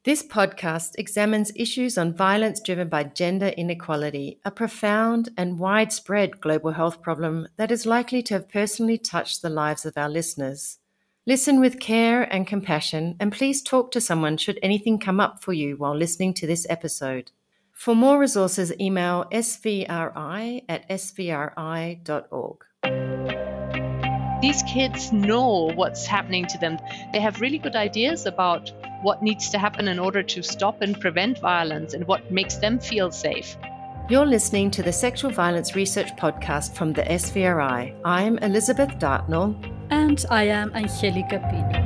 This podcast examines issues on violence driven by gender inequality, a profound and widespread global health problem that is likely to have personally touched the lives of our listeners. Listen with care and compassion, and please talk to someone should anything come up for you while listening to this episode. For more resources, email svri@svri.org. These kids know what's happening to them. They have really good ideas about what needs to happen in order to stop and prevent violence and what makes them feel safe. You're listening to the Sexual Violence Research Podcast from the SVRI. I'm Elizabeth Dartnell. And I am Angelica Pino.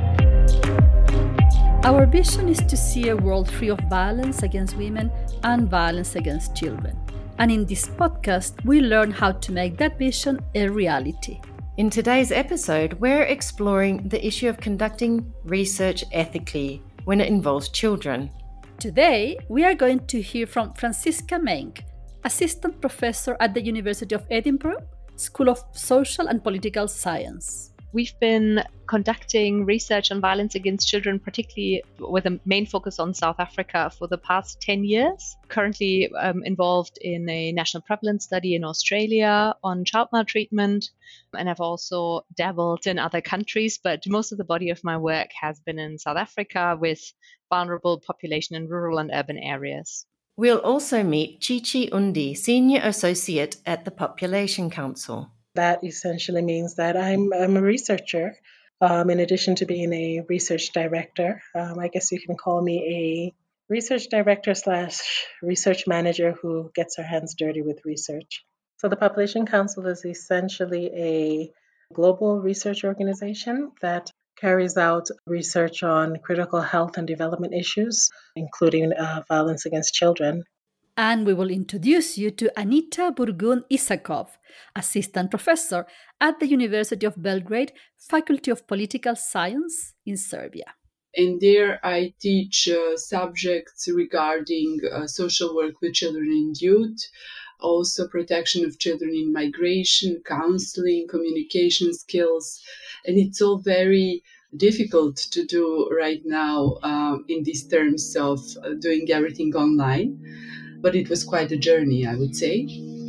Our vision is to see a world free of violence against women and violence against children. And in this podcast, we learn how to make that vision a reality. In today's episode, we're exploring the issue of conducting research ethically when it involves children. Today, we are going to hear from Franziska Menk, Assistant Professor at the University of Edinburgh, School of Social and Political Science. We've been conducting research on violence against children, particularly with a main focus on South Africa, for the past 10 years. Currently involved in a national prevalence study in Australia on child maltreatment, and I've also dabbled in other countries, but most of the body of my work has been in South Africa with vulnerable population in rural and urban areas. We'll also meet Chichi Undi, Senior Associate at the Population Council. That essentially means that I'm a researcher. In addition to being a research director, I guess you can call me a research director / research manager who gets her hands dirty with research. So the Population Council is essentially a global research organization that carries out research on critical health and development issues, including violence against children. And we will introduce you to Anita Burgun-Isakov, Assistant Professor at the University of Belgrade, Faculty of Political Science in Serbia. And there I teach subjects regarding social work with children and youth, also protection of children in migration, counseling, communication skills. And it's all very difficult to do right now in these terms of doing everything online. But it was quite a journey, I would say.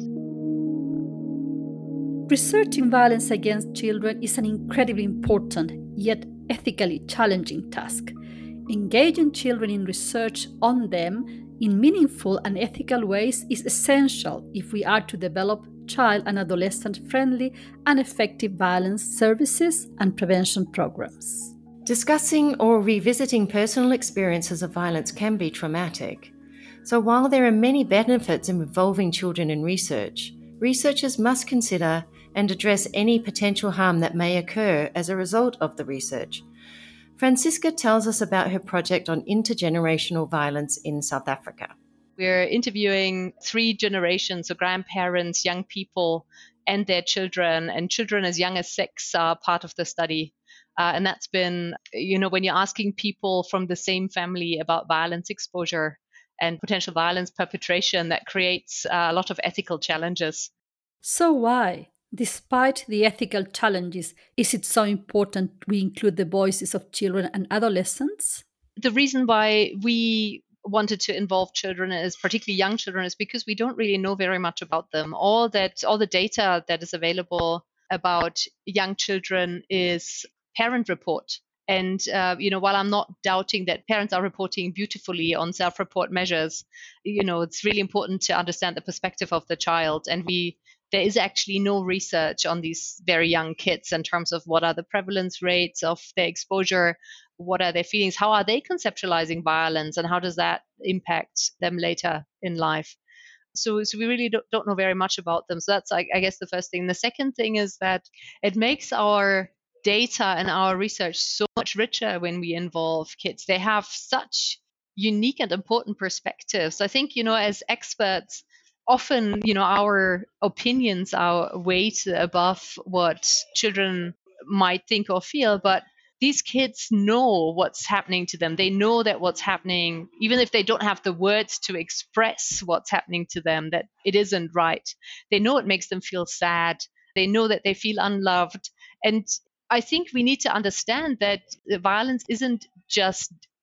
Researching violence against children is an incredibly important, yet ethically challenging task. Engaging children in research on them in meaningful and ethical ways is essential if we are to develop child and adolescent-friendly and effective violence services and prevention programs. Discussing or revisiting personal experiences of violence can be traumatic. So while there are many benefits in involving children in research, researchers must consider and address any potential harm that may occur as a result of the research. Franziska tells us about her project on intergenerational violence in South Africa. We're interviewing 3 generations, so grandparents, young people, and their children, and children as young as 6 are part of the study. And that's been, when you're asking people from the same family about violence exposure and potential violence perpetration, that creates a lot of ethical challenges. So why, despite the ethical challenges, is it so important we include the voices of children and adolescents? The reason why we wanted to involve children, particularly young children, is because we don't really know very much about them. All the data that is available about young children is parent report. And, while I'm not doubting that parents are reporting beautifully on self-report measures, it's really important to understand the perspective of the child. And there is actually no research on these very young kids in terms of what are the prevalence rates of their exposure, what are their feelings, how are they conceptualizing violence, and how does that impact them later in life. So we really don't know very much about them. So that's, I guess, the first thing. The second thing is that it makes our data and our research so much richer when we involve kids. They have such unique and important perspectives. I think, as experts, often, our opinions are way above what children might think or feel, but these kids know what's happening to them. They know that what's happening, even if they don't have the words to express what's happening to them, that it isn't right. They know it makes them feel sad. They know that they feel unloved. And I think we need to understand that violence isn't just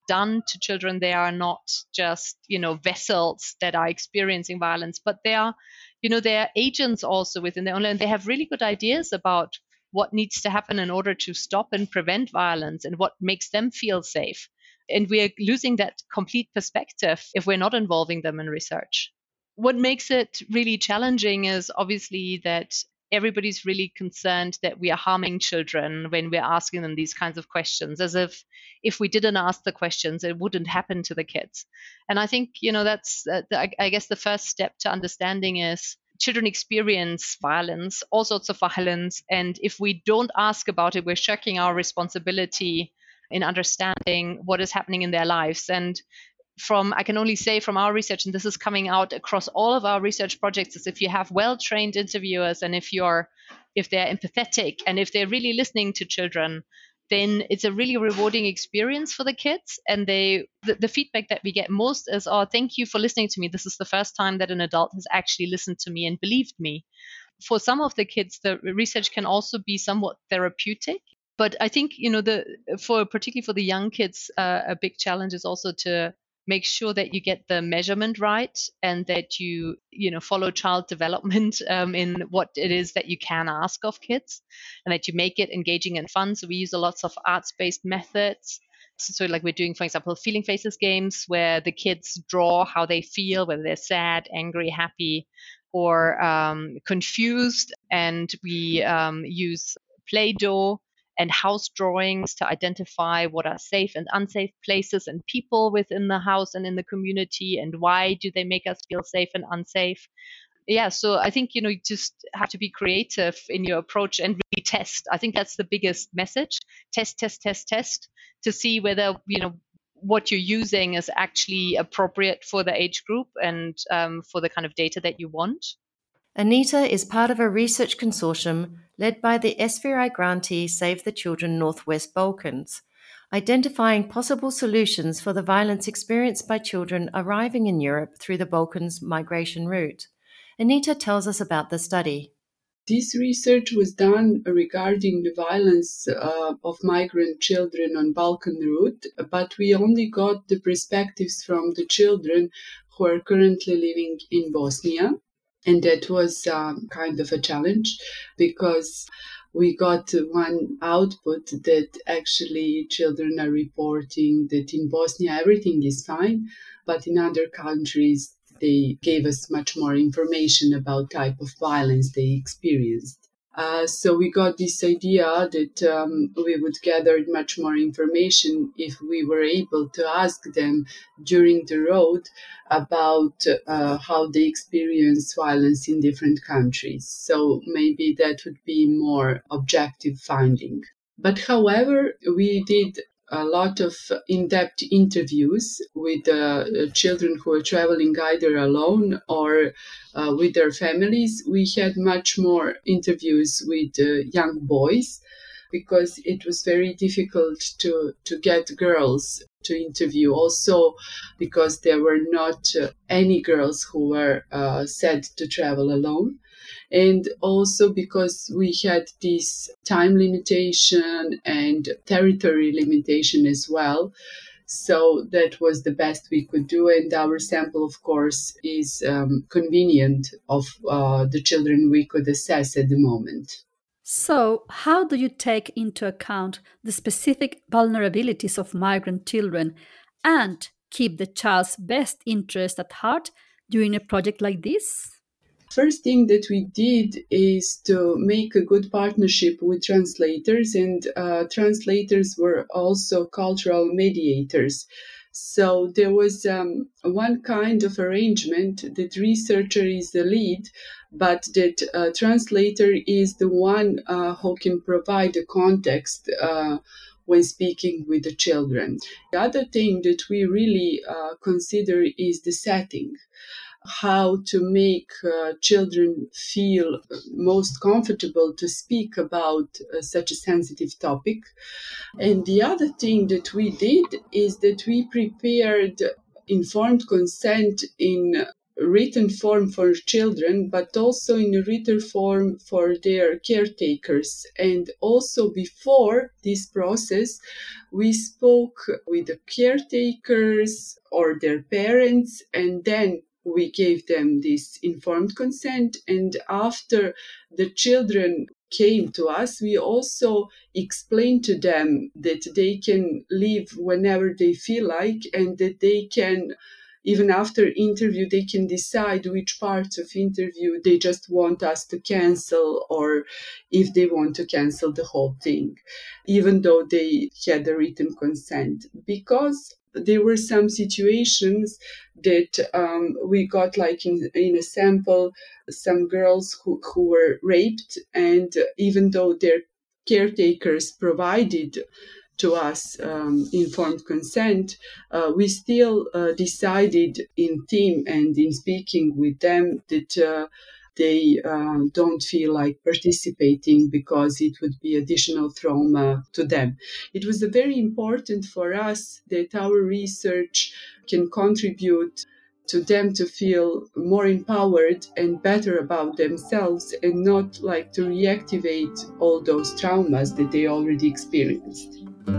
done to children. They are not just, vessels that are experiencing violence, but they are agents also within their own land. They have really good ideas about what needs to happen in order to stop and prevent violence and what makes them feel safe. And we are losing that complete perspective if we're not involving them in research. What makes it really challenging is obviously that everybody's really concerned that we are harming children when we're asking them these kinds of questions, as if we didn't ask the questions, it wouldn't happen to the kids. And I think, that's, I guess the first step to understanding is children experience violence, all sorts of violence. And if we don't ask about it, we're shirking our responsibility in understanding what is happening in their lives. And I can only say from our research, and this is coming out across all of our research projects, is if you have well-trained interviewers and if they're empathetic and if they're really listening to children, then it's a really rewarding experience for the kids. And the feedback that we get most is, oh, thank you for listening to me. This is the first time that an adult has actually listened to me and believed me. For some of the kids, the research can also be somewhat therapeutic. But I think, particularly for the young kids, a big challenge is also to make sure that you get the measurement right and that you follow child development in what it is that you can ask of kids, and that you make it engaging and fun. So we use lots of arts-based methods. So like we're doing, for example, feeling faces games where the kids draw how they feel, whether they're sad, angry, happy, or confused. And we use Play-Doh and house drawings to identify what are safe and unsafe places and people within the house and in the community, and why do they make us feel safe and unsafe. Yeah, so I think, you just have to be creative in your approach and really test. I think that's the biggest message. Test to see whether, what you're using is actually appropriate for the age group and for the kind of data that you want. Anita is part of a research consortium led by the SVRI grantee Save the Children Northwest Balkans, identifying possible solutions for the violence experienced by children arriving in Europe through the Balkans migration route. Anita tells us about the study. This research was done regarding the violence of migrant children on Balkan route, but we only got the perspectives from the children who are currently living in Bosnia. And that was kind of a challenge because we got one output that actually children are reporting that in Bosnia everything is fine, but in other countries they gave us much more information about type of violence they experienced. So we got this idea that we would gather much more information if we were able to ask them during the road about how they experience violence in different countries. So maybe that would be more objective finding. But however, we did a lot of in-depth interviews with children who are traveling either alone or with their families. We had much more interviews with young boys because it was very difficult to get girls to interview. Also because there were not any girls who were said to travel alone. And also because we had this time limitation and territory limitation as well. So that was the best we could do. And our sample, of course, is convenient of the children we could assess at the moment. So, how do you take into account the specific vulnerabilities of migrant children and keep the child's best interest at heart during a project like this? First thing that we did is to make a good partnership with translators, and translators were also cultural mediators. So there was one kind of arrangement that researcher is the lead, but that translator is the one who can provide the context when speaking with the children. The other thing that we really consider is the setting. How to make children feel most comfortable to speak about such a sensitive topic. And the other thing that we did is that we prepared informed consent in written form for children, but also in a written form for their caretakers. And also before this process, we spoke with the caretakers or their parents, and then we gave them this informed consent. And after the children came to us, we also explained to them that they can leave whenever they feel like, and that they can, even after interview, they can decide which parts of interview they just want us to cancel, or if they want to cancel the whole thing, even though they had a written consent. Because there were some situations that we got, like in a sample, some girls who were raped, and even though their caretakers provided to us informed consent, we still decided in team and in speaking with them that they don't feel like participating because it would be additional trauma to them. It was very important for us that our research can contribute to them to feel more empowered and better about themselves, and not like to reactivate all those traumas that they already experienced.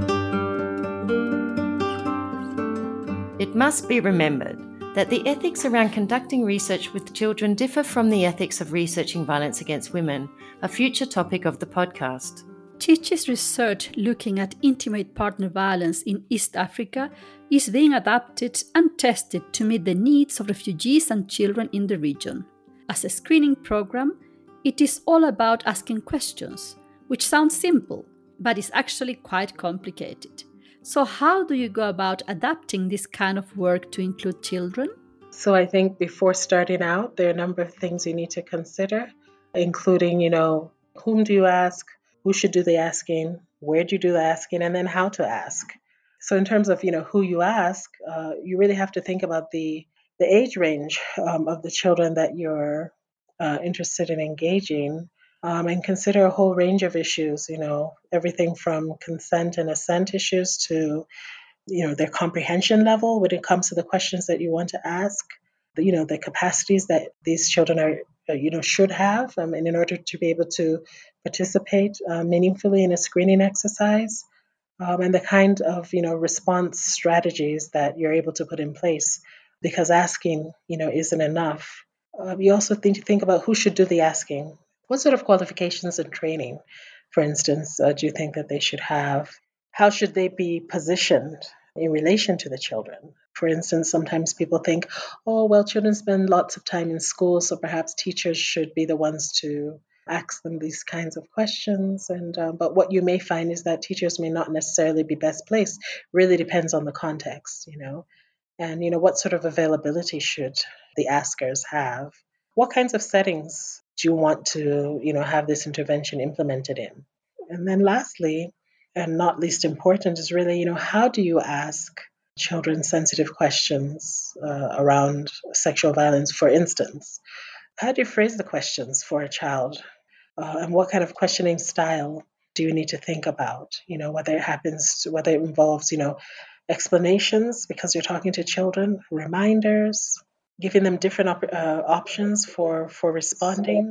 It must be remembered that the ethics around conducting research with children differ from the ethics of researching violence against women, a future topic of the podcast. Chichi's research looking at intimate partner violence in East Africa is being adapted and tested to meet the needs of refugees and children in the region. As a screening program, it is all about asking questions, which sounds simple, but is actually quite complicated. So how do you go about adapting this kind of work to include children? So I think before starting out, there are a number of things you need to consider, including, whom do you ask, who should do the asking, where do you do the asking, and then how to ask. So in terms of, who you ask, you really have to think about the age range of the children that you're interested in engaging, and consider a whole range of issues, everything from consent and assent issues to, their comprehension level when it comes to the questions that you want to ask, the capacities that these children are, should have, and in order to be able to participate meaningfully in a screening exercise, and the kind of, response strategies that you're able to put in place, because asking, isn't enough. You also think about who should do the asking. What sort of qualifications and training, for instance, do you think that they should have? How should they be positioned in relation to the children? For instance, sometimes people think, oh, well, children spend lots of time in school, so perhaps teachers should be the ones to ask them these kinds of questions. But what you may find is that teachers may not necessarily be best placed. Really depends on the context, and, what sort of availability should the askers have? What kinds of settings do you want to, have this intervention implemented in? And then lastly, and not least important, is really, how do you ask children sensitive questions around sexual violence, for instance? How do you phrase the questions for a child? And what kind of questioning style do you need to think about? Whether it involves, explanations because you're talking to children, reminders, giving them different options for responding,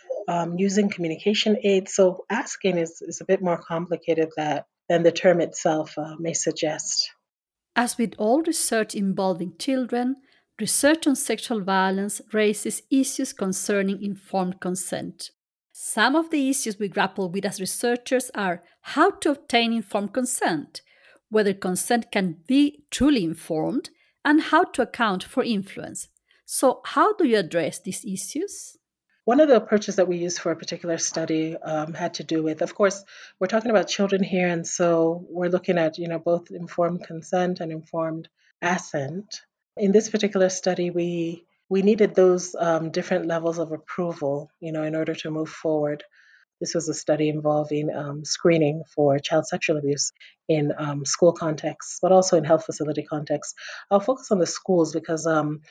using communication aids. So asking is a bit more complicated than the term itself may suggest. As with all research involving children, research on sexual violence raises issues concerning informed consent. Some of the issues we grapple with as researchers are how to obtain informed consent, whether consent can be truly informed, and how to account for influence. So, how do you address these issues? One of the approaches that we used for a particular study had to do with, of course, we're talking about children here, and so we're looking at, both informed consent and informed assent. In this particular study, we needed those different levels of approval, in order to move forward. This was a study involving screening for child sexual abuse in school contexts, but also in health facility contexts. I'll focus on the schools because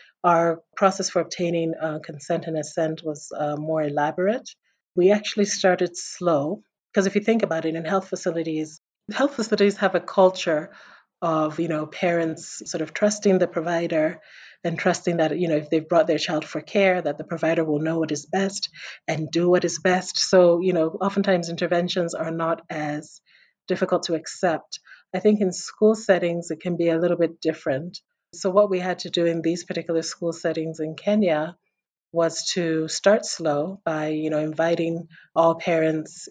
our process for obtaining consent and assent was more elaborate. We actually started slow because if you think about it, in health facilities have a culture of, parents sort of trusting the provider and trusting that, if they've brought their child for care, that the provider will know what is best and do what is best. So, oftentimes interventions are not as difficult to accept. I think in school settings, it can be a little bit different. So what we had to do in these particular school settings in Kenya was to start slow by, inviting all parents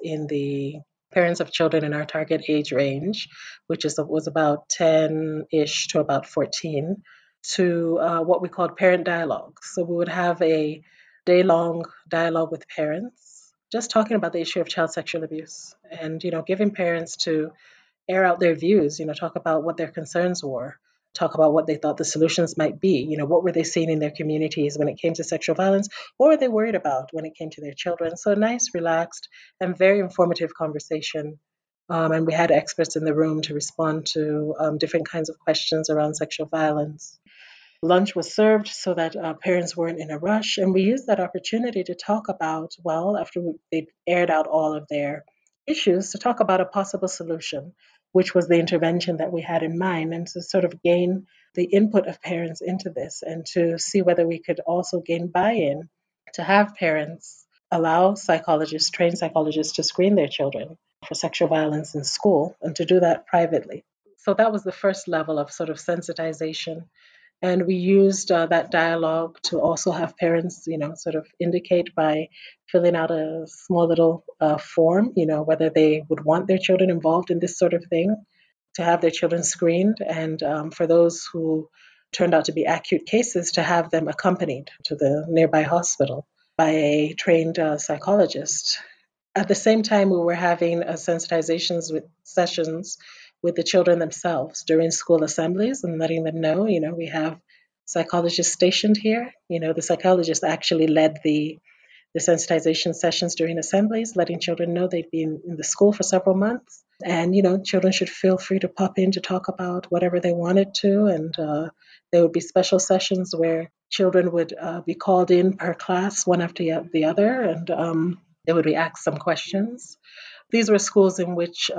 of children in our target age range, which was about 10-ish to about 14, to what we called parent dialogue. So we would have a day-long dialogue with parents, just talking about the issue of child sexual abuse and, giving parents to air out their views, talk about what their concerns were, talk about what they thought the solutions might be. What were they seeing in their communities when it came to sexual violence? What were they worried about when it came to their children? So nice, relaxed, and very informative conversation. And we had experts in the room to respond to different kinds of questions around sexual violence. Lunch was served so that parents weren't in a rush. And we used that opportunity to talk about, after they aired out all of their issues, to talk about a possible solution, which was the intervention that we had in mind, and to sort of gain the input of parents into this and to see whether we could also gain buy-in to have parents allow trained psychologists to screen their children for sexual violence in school and to do that privately. So that was the first level of sort of sensitization. And we used that dialogue to also have parents, sort of indicate by filling out a small little form, whether they would want their children involved in this sort of thing, to have their children screened. And for those who turned out to be acute cases, to have them accompanied to the nearby hospital by a trained psychologist. At the same time, we were having sensitizations with sessions with the children themselves during school assemblies and letting them know, we have psychologists stationed here. The psychologist actually led the sensitization sessions during assemblies, letting children know they'd been in the school for several months. And, children should feel free to pop in to talk about whatever they wanted to. And there would be special sessions where children would be called in per class, one after the other, and they would be asked some questions. These were schools in which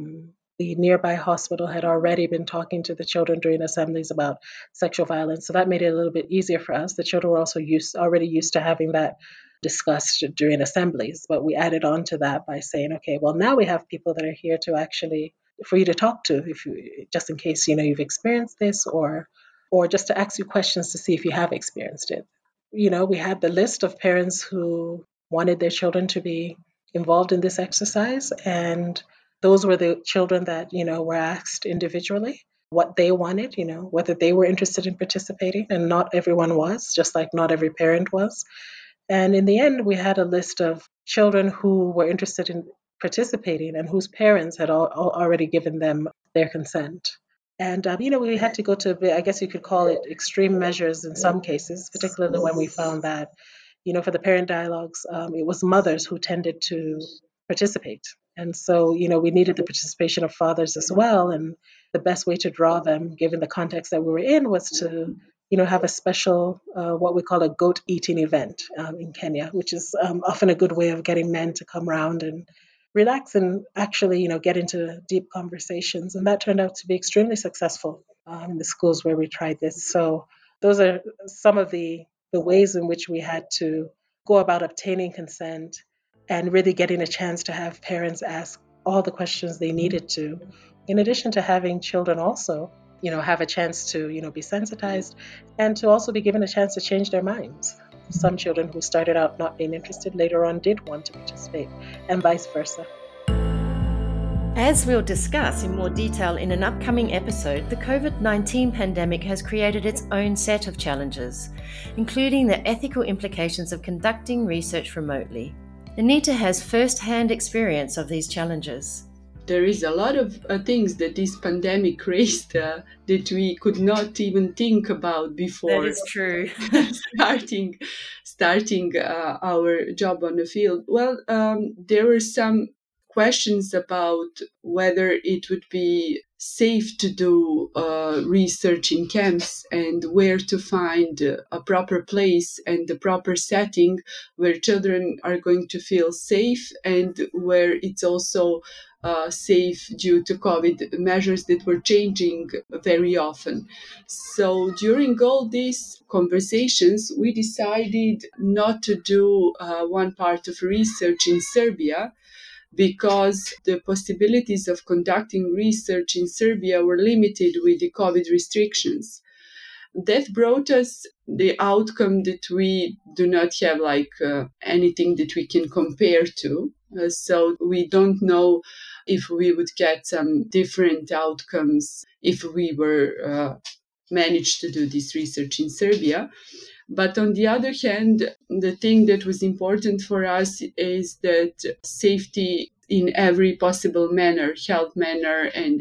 the nearby hospital had already been talking to the children during assemblies about sexual violence. So that made it a little bit easier for us. The children were also already used to having that discussed during assemblies, but we added on to that by saying, okay, well, now we have people that are here to actually, for you to talk to, just in case, you've experienced this, or just to ask you questions to see if you have experienced it. We had the list of parents who wanted their children to be involved in this exercise, and those were the children that, were asked individually what they wanted, whether they were interested in participating, and not everyone was, just like not every parent was. And in the end, we had a list of children who were interested in participating and whose parents had already given them their consent. And, we had to go to, I guess you could call it extreme measures in some cases, particularly when we found that, for the parent dialogues, it was mothers who tended to participate. And so, we needed the participation of fathers as well. And the best way to draw them, given the context that we were in, was to, have a special, what we call a goat eating event in Kenya, which is often a good way of getting men to come around and relax and actually, get into deep conversations. And that turned out to be extremely successful in the schools where we tried this. So those are some of the ways in which we had to go about obtaining consent and really getting a chance to have parents ask all the questions they needed to, in addition to having children also, have a chance to, be sensitized and to also be given a chance to change their minds. Some children who started out not being interested later on did want to participate, and vice versa. As we'll discuss in more detail in an upcoming episode, the COVID-19 pandemic has created its own set of challenges, including the ethical implications of conducting research remotely. Anita has first-hand experience of these challenges. There is a lot of things that this pandemic raised that we could not even think about before. That is true. starting our job on the field. Well, there were some questions about whether it would be safe to do research in camps and where to find a proper place and the proper setting where children are going to feel safe and where it's also safe due to COVID measures that were changing very often. So during all these conversations, we decided not to do one part of research in Serbia because the possibilities of conducting research in Serbia were limited with the COVID restrictions. That brought us the outcome that we do not have anything that we can compare to. So we don't know if we would get some different outcomes if we were managed to do this research in Serbia. But on the other hand, the thing that was important for us is that safety in every possible manner, health manner and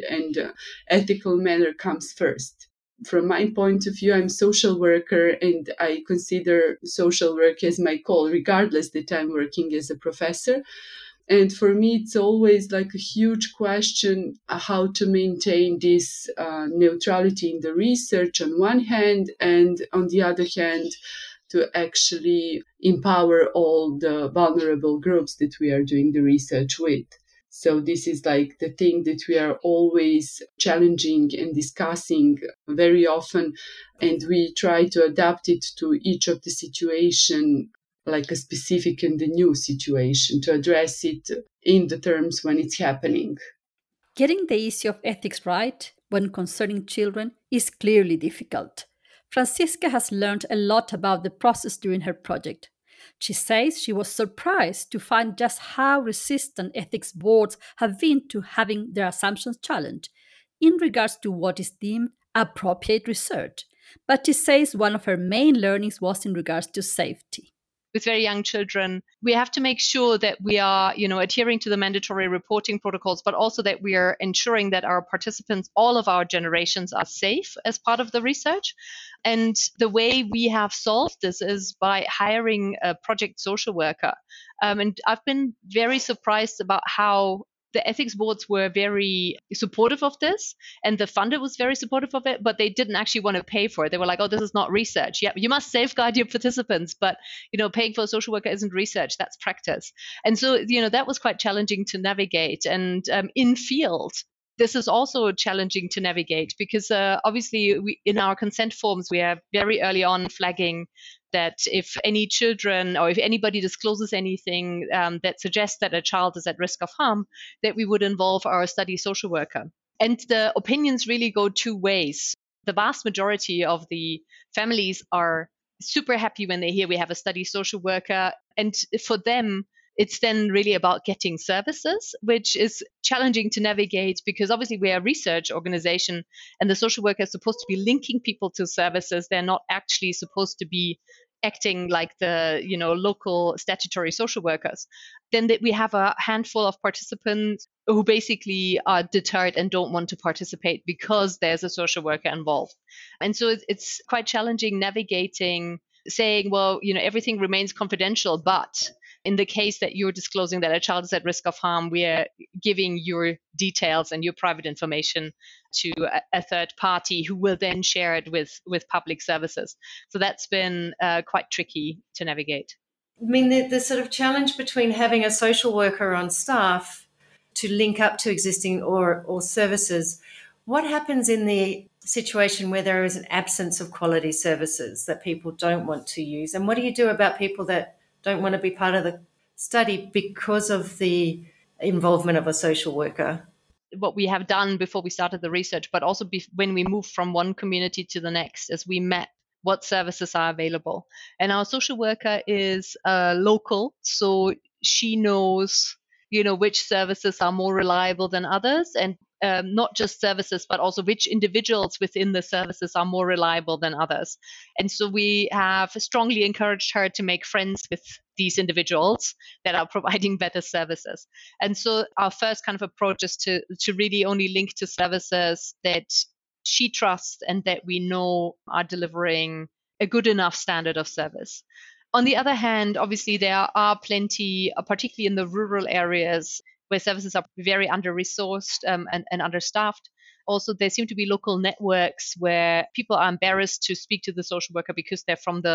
ethical manner comes first. From my point of view, I'm a social worker and I consider social work as my call, regardless that I'm working as a professor. And for me, it's always like a huge question how to maintain this neutrality in the research on one hand, and on the other hand, to actually empower all the vulnerable groups that we are doing the research with. So this is like the thing that we are always challenging and discussing very often, and we try to adapt it to each of the situation, like a specific and the new situation, to address it in the terms when it's happening. Getting the issue of ethics right when concerning children is clearly difficult. Francisca has learned a lot about the process during her project. She says she was surprised to find just how resistant ethics boards have been to having their assumptions challenged in regards to what is deemed appropriate research. But she says one of her main learnings was in regards to safety. With very young children, we have to make sure that we are, adhering to the mandatory reporting protocols, but also that we are ensuring that our participants, all of our generations, are safe as part of the research. And the way we have solved this is by hiring a project social worker. And I've been very surprised about how the ethics boards were very supportive of this, and the funder was very supportive of it, but they didn't actually want to pay for it. They were like, oh, this is not research. Yeah, you must safeguard your participants, but paying for a social worker isn't research, that's practice. And so, that was quite challenging to navigate. And in field, this is also challenging to navigate because obviously in our consent forms, we are very early on flagging that if any children or if anybody discloses anything that suggests that a child is at risk of harm, that we would involve our study social worker. And the opinions really go two ways. The vast majority of the families are super happy when they hear we have a study social worker. And for them, it's then really about getting services, which is challenging to navigate because obviously we're a research organization and the social worker is supposed to be linking people to services. They're not actually supposed to be acting like the local statutory social workers. Then we have a handful of participants who basically are deterred and don't want to participate because there's a social worker involved. And so it's quite challenging navigating, saying, well, everything remains confidential, but in the case that you're disclosing that a child is at risk of harm, we are giving your details and your private information to a third party who will then share it with public services. So that's been quite tricky to navigate. I mean, the sort of challenge between having a social worker on staff to link up to existing or services, what happens in the situation where there is an absence of quality services that people don't want to use? And what do you do about people that don't want to be part of the study because of the involvement of a social worker? What we have done before we started the research, but also when we moved from one community to the next, is we met what services are available. And our social worker is local, so she knows, which services are more reliable than others, and not just services, but also which individuals within the services are more reliable than others. And so we have strongly encouraged her to make friends with these individuals that are providing better services. And so our first kind of approach is to really only link to services that she trusts and that we know are delivering a good enough standard of service. On the other hand, obviously, there are plenty, particularly in the rural areas, where services are very under-resourced and understaffed. Also, there seem to be local networks where people are embarrassed to speak to the social worker because they're from the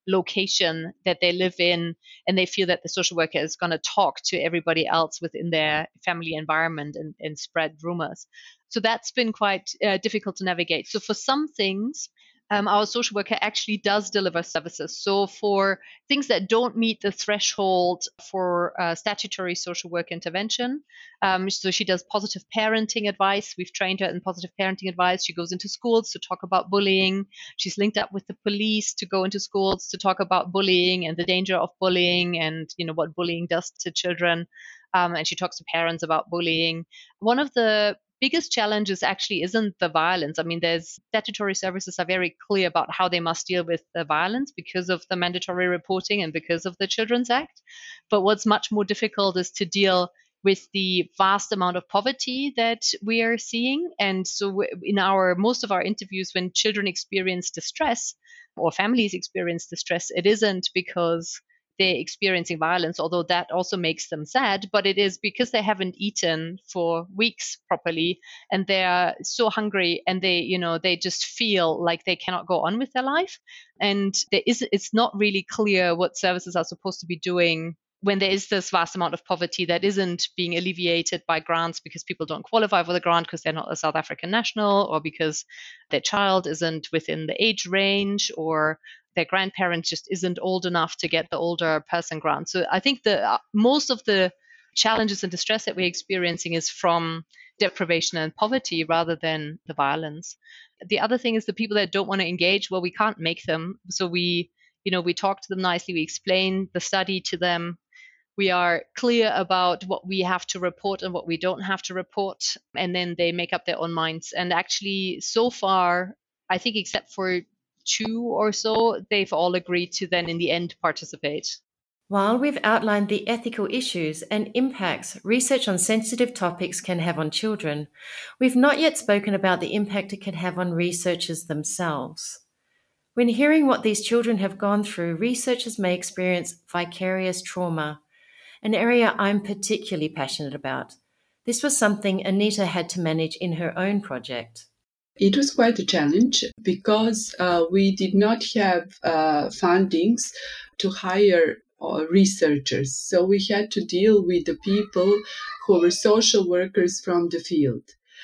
location that they live in, and they feel that the social worker is going to talk to everybody else within their family environment and spread rumors. So that's been quite difficult to navigate. So for some things, our social worker actually does deliver services. So for things that don't meet the threshold for statutory social work intervention, so she does positive parenting advice. We've trained her in positive parenting advice. She goes into schools to talk about bullying. She's linked up with the police to go into schools to talk about bullying and the danger of bullying and, you know, what bullying does to children. And she talks to parents about bullying. One of the biggest challenges actually isn't the violence. I mean, there's statutory services are very clear about how they must deal with the violence because of the mandatory reporting and because of the Children's Act. But what's much more difficult is to deal with the vast amount of poverty that we are seeing. And so in most of our interviews, when children experience distress or families experience distress, it isn't because they're experiencing violence, although that also makes them sad, but it is because they haven't eaten for weeks properly and they're so hungry and they just feel like they cannot go on with their life. And it's not really clear what services are supposed to be doing when there is this vast amount of poverty that isn't being alleviated by grants because people don't qualify for the grant because they're not a South African national, or because their child isn't within the age range, or their grandparent just isn't old enough to get the older person grant. So I think most of the challenges and distress that we're experiencing is from deprivation and poverty rather than the violence. The other thing is the people that don't want to engage, well, we can't make them. So we talk to them nicely, we explain the study to them. We are clear about what we have to report and what we don't have to report, and then they make up their own minds. And actually, so far, I think except for 2 or so, they've all agreed to then in the end participate. While we've outlined the ethical issues and impacts research on sensitive topics can have on children, we've not yet spoken about the impact it can have on researchers themselves. When hearing what these children have gone through, researchers may experience vicarious trauma, an area I'm particularly passionate about. This was something Anita had to manage in her own project. It was quite a challenge because we did not have fundings to hire researchers. So we had to deal with the people who were social workers from the field.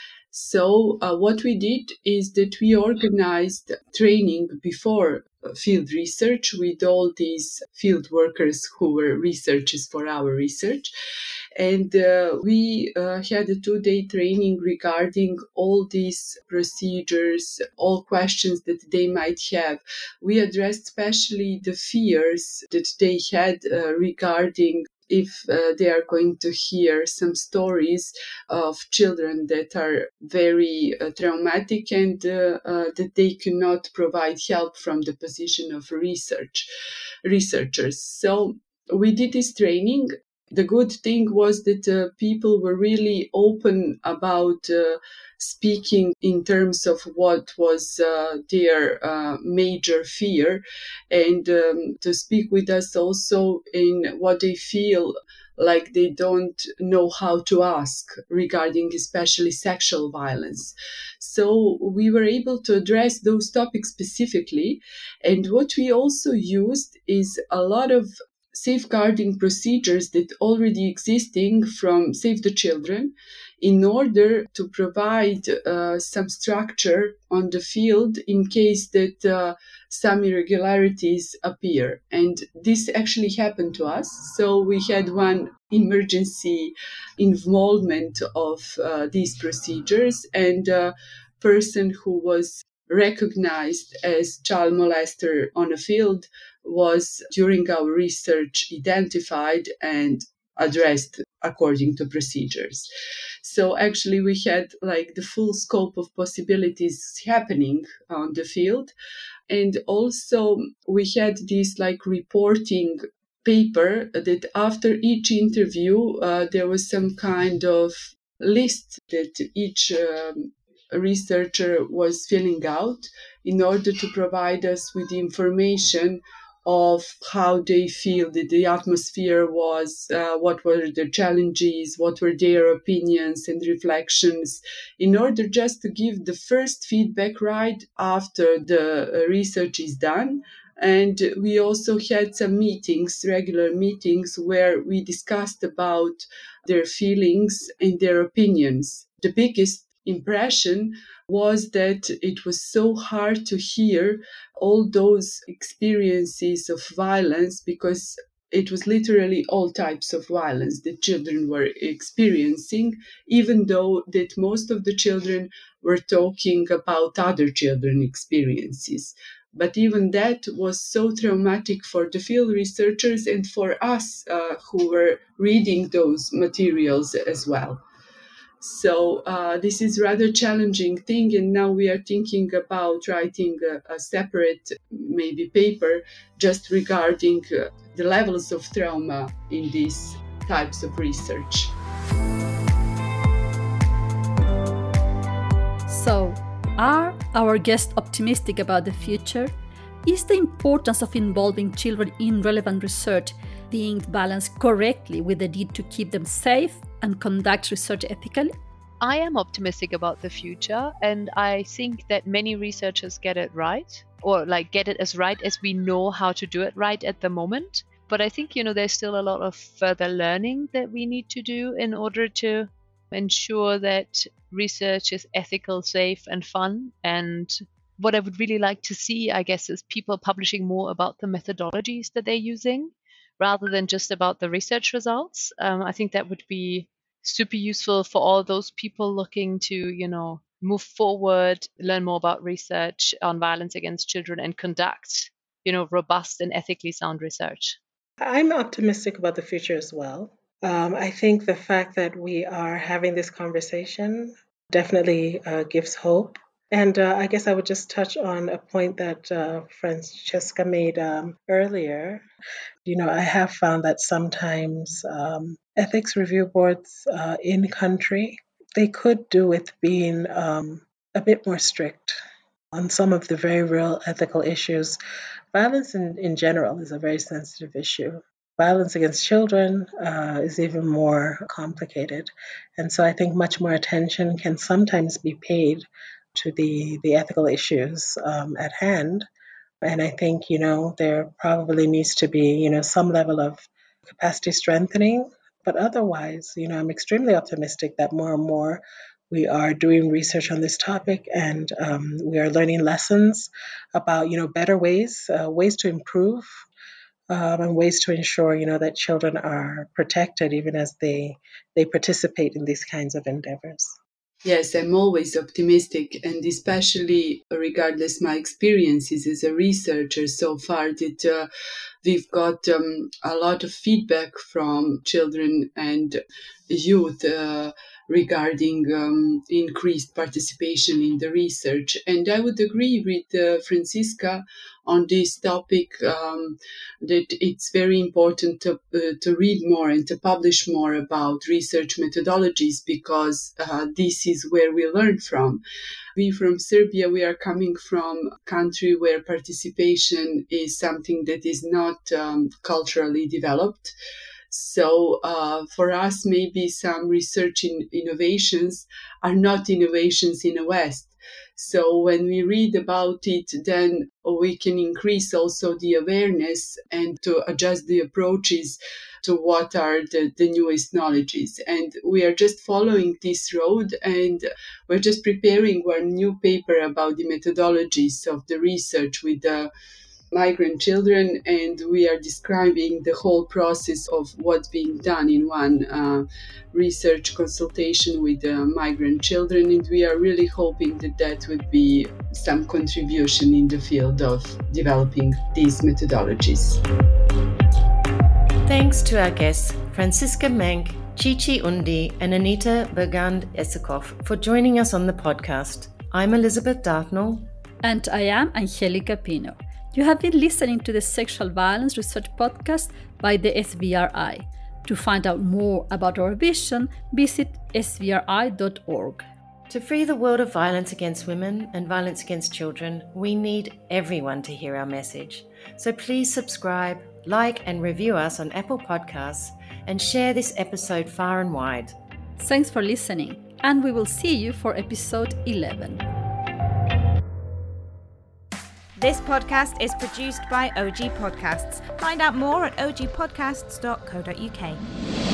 So what we did is that we organized training before field research with all these field workers who were researchers for our research. And we had a 2-day training regarding all these procedures, all questions that they might have. We addressed especially the fears that they had regarding if they are going to hear some stories of children that are very traumatic and that they cannot provide help from the position of researchers. So we did this training. The good thing was that people were really open about speaking in terms of what was their major fear, and to speak with us also in what they feel like they don't know how to ask regarding especially sexual violence. So we were able to address those topics specifically. And what we also used is a lot of safeguarding procedures that already existing from Save the Children in order to provide some structure on the field in case that some irregularities appear. And this actually happened to us. So we had one emergency involvement of these procedures, and a person who was recognized as child molester on a field was during our research identified and addressed according to procedures. So actually we had like the full scope of possibilities happening on the field. And also we had this like reporting paper that after each interview there was some kind of list that each researcher was filling out in order to provide us with the information of how they feel that the atmosphere was, what were the challenges, what were their opinions and reflections, in order just to give the first feedback right after the research is done, And we also had some meetings, regular meetings, where we discussed about their feelings and their opinions. The biggest impression was that it was so hard to hear all those experiences of violence, because it was literally all types of violence that children were experiencing, even though that most of the children were talking about other children's experiences. But even that was so traumatic for the field researchers and for us who were reading those materials as well. So this is rather challenging thing, and now we are thinking about writing a separate maybe paper just regarding the levels of trauma in these types of research. So, are our guests optimistic about the future? Is the importance of involving children in relevant research being balanced correctly with the need to keep them safe and conduct research ethically? I am optimistic about the future, and I think that many researchers get it right, or get it as right as we know how to do it right at the moment. But I think, there's still a lot of further learning that we need to do in order to ensure that research is ethical, safe, and fun. And what I would really like to see, I guess, is people publishing more about the methodologies that they're using rather than just about the research results. I think that would be super useful for all those people looking to, move forward, learn more about research on violence against children, and conduct, robust and ethically sound research. I'm optimistic about the future as well. I think the fact that we are having this conversation definitely gives hope. And I guess I would just touch on a point that Francesca made earlier. I have found that sometimes ethics review boards in country, they could do with being a bit more strict on some of the very real ethical issues. Violence in general is a very sensitive issue. Violence against children is even more complicated. And so I think much more attention can sometimes be paid to the ethical issues at hand. And I think, there probably needs to be, some level of capacity strengthening. But otherwise, I'm extremely optimistic that more and more we are doing research on this topic, and we are learning lessons about, better ways to improve and ways to ensure, that children are protected even as they participate in these kinds of endeavors. Yes, I'm always optimistic, and especially regardless my experiences as a researcher so far, that we've got a lot of feedback from children and youth regarding increased participation in the research. And I would agree with Francisca on this topic, that it's very important to read more and to publish more about research methodologies, because this is where we learn from. We from Serbia, we are coming from a country where participation is something that is not culturally developed. So for us, maybe some research innovations are not innovations in the West. So when we read about it, then we can increase also the awareness and to adjust the approaches to what are the newest knowledges. And we are just following this road, and we're just preparing one new paper about the methodologies of the research with the migrant children, and we are describing the whole process of what's being done in one research consultation with migrant children, and we are really hoping that would be some contribution in the field of developing these methodologies. Thanks to our guests Francisca Menk, Chichi Undi and Anita Bergand-Esikoff for joining us on the podcast. I'm Elizabeth Dartnell. And I am Angelica Pino. You have been listening to the Sexual Violence Research Podcast by the SVRI. To find out more about our vision, visit svri.org. To free the world of violence against women and violence against children, we need everyone to hear our message. So please subscribe, like and review us on Apple Podcasts, and share this episode far and wide. Thanks for listening, and we will see you for episode 11. This podcast is produced by OG Podcasts. Find out more at ogpodcasts.co.uk.